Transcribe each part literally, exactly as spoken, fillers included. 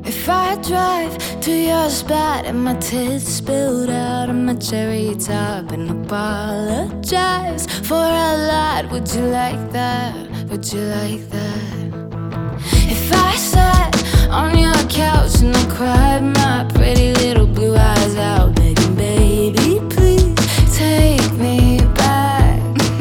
If I drive to your spot and my tits spilled out on my cherry top and apologize for a lot, would you like that? Would you like that? If I sat on your couch and I cried my pretty little blue eyes out, begging, baby, please take me back.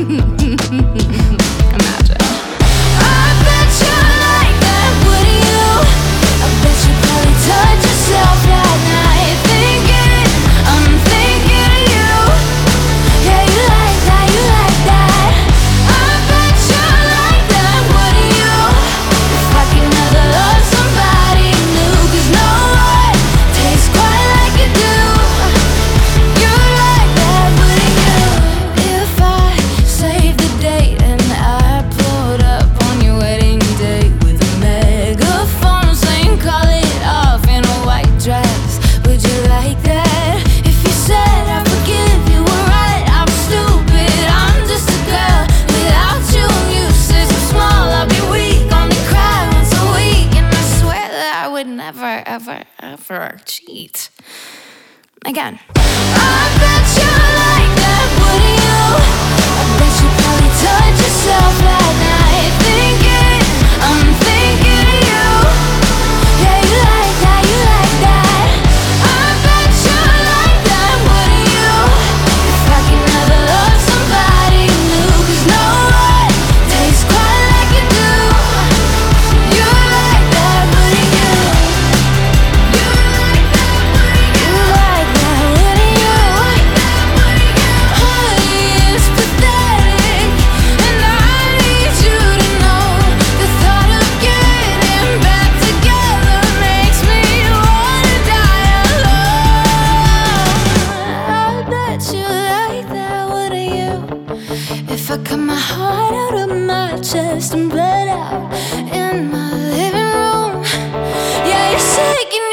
Imagine. I bet you like that, wouldn't you? I bet you probably touch yourself that night, thinking, I'm thinking of you. Yeah, you like that, you like that. I bet you like that, wouldn't you? If I could never love somebody new, 'cause no one tastes quite like you do. You like that, wouldn't you? If I saved the date and I pulled up on your wedding day with a megaphone saying call it off in a white dress, would you like that? If you said I forgive you, were right, I'm stupid, I'm just a girl without you, and you say so small, I'll be weak, only cry once a week, and I swear that I would never, ever, ever cheat again. I bet you like that, wouldn't you? I bet you probably touch yourself that night, thinking, I'm thinking of you. Yeah, you like that, you like that. I bet you like that, wouldn't you? If I could never love somebody new, 'cause no one tastes quite like you do. You like that, wouldn't you? You like that, wouldn't you? You like that, wouldn't you? Honey, it's pathetic, and I need you to know the thought of getting back together makes me wanna die alone. I bet you like that, wouldn't you? If I cut my heart out of my chest and bled out in my living room. Yeah, you're sick, you